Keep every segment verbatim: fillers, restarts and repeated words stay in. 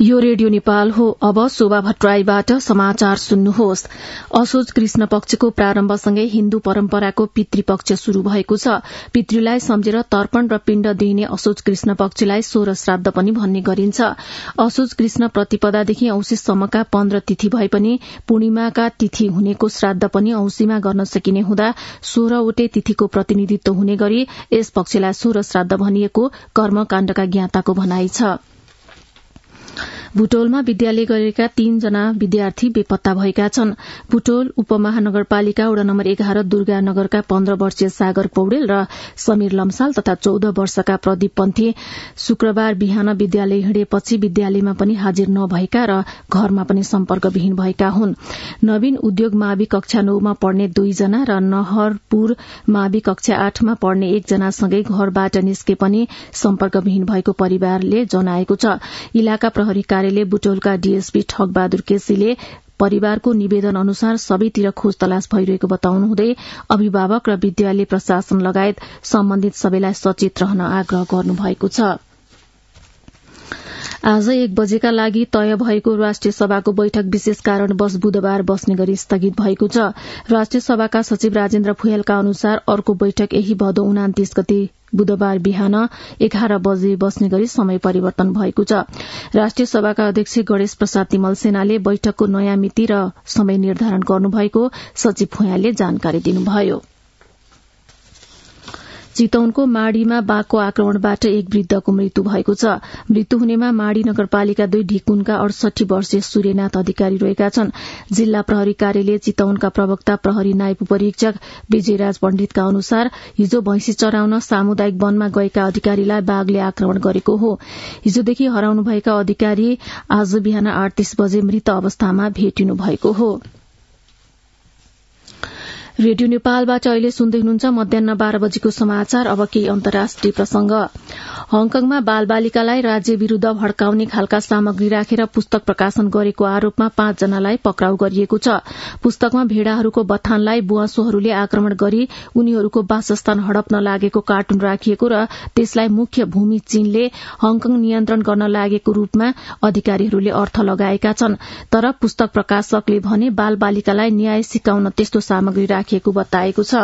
यो रेडियो नेपाल हो। अब शोभा भट्टराईबाट समाचार सुन्नुहोस्। असोज कृष्ण पक्षको प्रारम्भसँगै हिन्दू परम्पराको पितृपक्ष शुरू भएको छ। पितृलाई सम्झेर तर्पण र पिण्ड दिइने असोज कृष्ण पक्षलाई सोह्र श्राद्ध पनि भन्ने गरिन्छ। असोज कृष्ण प्रतिपदादेखि औंसीसम्मका पन्ध्र तिथि भए पनि पूर्णिमाका तिथि हुनेको श्राद्ध पनि औंसीमा गर्न सकिने हुँदा सोह्रवटै तिथिको प्रतिनिधित्व हुने गरी यस पक्षलाई सोह्र श्राद्ध भनिएको कर्मकाण्डका ज्ञाताको भनाइ छ। बुटोलमा विद्यालय गरेका तीनजना विद्यार्थी बेपत्ता भएका छन्। बुटोल उपमहानगरपालिका वडा नम्बर एघार दुर्गानगरका पन्ध्र वर्षीय सागर पौडेल र समीर लम्साल तथा चौध वर्षका प्रदीप पन्थी शुक्रबार बिहान विद्यालय हिँडेपछि विद्यालयमा पनि हाजिर नभएका र घरमा पनि सम्पर्कविहीन भएका हुन्। नवीन उद्योग मावि कक्षा नौमा पढ्ने दुईजना र नहरपुर मावि कक्षा आठमा पढ्ने एकजनासँगै घरबाट निस्के पनि सम्पर्कविहीन भएको परिवारले जनाएको छ। इलाका प्रहरी कार्यालय बुटोलका डीएसपी ठगबहादुर केसीले परिवारको निवेदन अनुसार सबैतिर खोज तलास भइरहेको बताउनुहुँदै अभिभावक र विद्यालय प्रशासन लगायत सम्बन्धित सबैलाई सचेत रहन आग्रह गर्नुभएको छ। आज एक बजेका लागि तय भएको राष्ट्रिय सभाको बैठक विशेष कारणवश बुधबार बस्ने गरी स्थगित भएको छ। राष्ट्रिय सभाका सचिव राजेन्द्र फुयालका अनुसार अर्को बैठक यही भदौ उनातीस गते बुधबार बिहान एघार बजे बस्ने गरी समय परिवर्तन भएको छ। राष्ट्रिय सभाका अध्यक्ष गणेश प्रसाद तिमल सेनाले बैठकको नयाँ मिति र समय निर्धारण गर्नुभएको सचिव फुयालले जानकारी दिनुभयो। चितवनको माडीमा बाघको आक्रमणबाट एक वृद्धको मृत्यु भएको छ। मृत्यु हुनेमा माडी नगरपालिका दुई ढिकुनका अडसठी वर्षीय सूर्यनाथ अधिकारी रहेका छन्। जिल्ला प्रहरी कार्यालय चितवनका प्रवक्ता प्रहरी नायब उपरीक्षक विजयराज पण्डितका अनुसार हिजो भैंसी चराउन सामुदायिक वनमा गएका अधिकारीलाई बाघले आक्रमण गरेको हो। हिजोदेखि हराउनुभएका अधिकारी आज बिहान आठ तीस बजे मृत अवस्थामा भेटिनु भएको हो। रेडियो नेपालबाट अहिले सुन्दै हुनुहुन्छ मध्याह बाह्र बजेको समाचार। अब केही अन्तर्राष्ट्रिय प्रसंग। हङकङमा बालबालिकालाई राज्य विरूद्ध भड्काउने खालका सामग्री राखेर पुस्तक प्रकाशन गरेको आरोपमा पाँचजनालाई पक्राउ गरिएको छ। पुस्तकमा भेड़ाहरूको बथानलाई बुवासोहरूले आक्रमण गरी उनीहरूको वासस्थान हडप्न लागेको कार्टुन राखिएको र त्यसलाई मुख्य भूमि चीनले हङकङ नियन्त्रण गर्न लागेको रूपमा अधिकारीहरूले अर्थ लगाएका छन्। तर पुस्तक प्रकाशकले भने बालबालिकालाई न्याय सिकाउन त्यस्तो सामग्री राखिएको बताएको छ।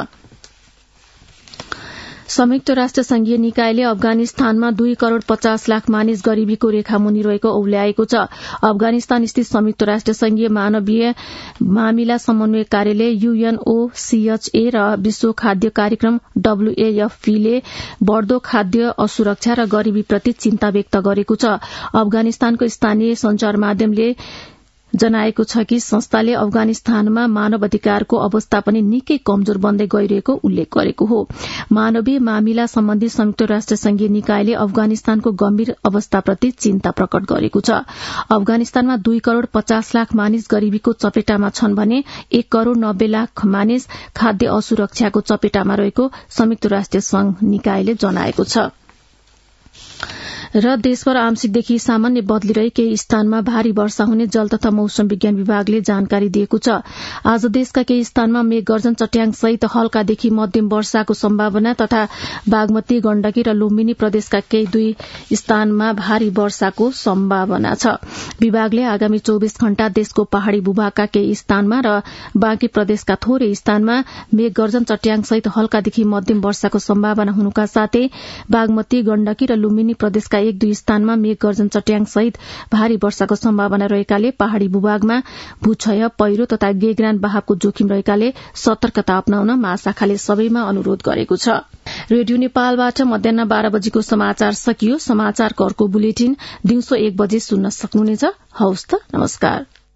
संयुक्त राष्ट्र संघीय निकायले अफगानिस्तानमा दुई करोड़ पचास लाख मानिस गरीबीको रेखामुनि रहेको औल्याएको छ। अफगानिस्तान स्थित संयुक्त राष्ट्र संघीय मानवीय मामिला समन्वय कार्यालय यूएनओसीएचए र विश्व खाद्य कार्यक्रम डब्ल्यूएएफपी ले बढ़दो खाद्य असुरक्षा र गरीबीप्रति चिन्ता व्यक्त गरेको छ। अफगानिस्तानको स्थानीय संचार माध्यमले जनाएको छ कि संस्थाले अफगानिस्तानमा मानव अधिकारको अवस्था पनि निकै कमजोर बन्दै गइरहेको उल्लेख गरेको हो। मानवीय मामिला सम्बन्धी संयुक्त राष्ट्र संघीय निकायले अफगानिस्तानको गम्भीर अवस्थाप्रति चिन्ता प्रकट गरेको छ। अफगानिस्तानमा दुई करोड़ पचास लाख मानिस गरीबीको चपेटामा छन् भने एक करोड़ नब्बे लाख मानिस खाद्य असुरक्षाको चपेटामा रहेको संयुक्त राष्ट्र संघ निकायले जनाएको छ। र देशभर आंशिकदेखि सामान्य बदली रही केही स्थानमा भारी वर्षा हुने जल तथा मौसम विज्ञान विभागले जानकारी दिएको छ। आज देशका केही स्थानमा मेघगर्जन चट्याङ सहित हल्कादेखि मध्यम वर्षाको सम्भावना तथा बागमती गण्डकी र लुम्बिनी प्रदेशका केही दुई स्थानमा भारी वर्षाको सम्भावना छ। विभागले आगामी चौबीस घण्टा देशको पहाड़ी भूभागका केही स्थानमा र बाँकी प्रदेशका थोरै स्थानमा मेघगर्जन चट्याङ सहित हल्कादेखि मध्यम वर्षाको सम्भावना हुनुका साथै बागमती गण्डकी र लुम्बिनी प्रदेशका एक दुई स्थानमा मेघगर्जन चट्याङ सहित भारी वर्षाको सम्भावना रहेकाले पहाड़ी भूभागमा भूक्षय पहिरो तथा गेग्रान बहावको जोखिम रहेकाले सतर्कता अपनाउन महाशाखाले सबैमा अनुरोध गरेको छ। रेडियो नेपालबाट मध्याह बाह्र बजेको समाचार सकियो। समाचारको अर्को बुलेटिन दिउँसो एक बजे सुन्न सक्नुहुनेछ। हवस् त, नमस्कार।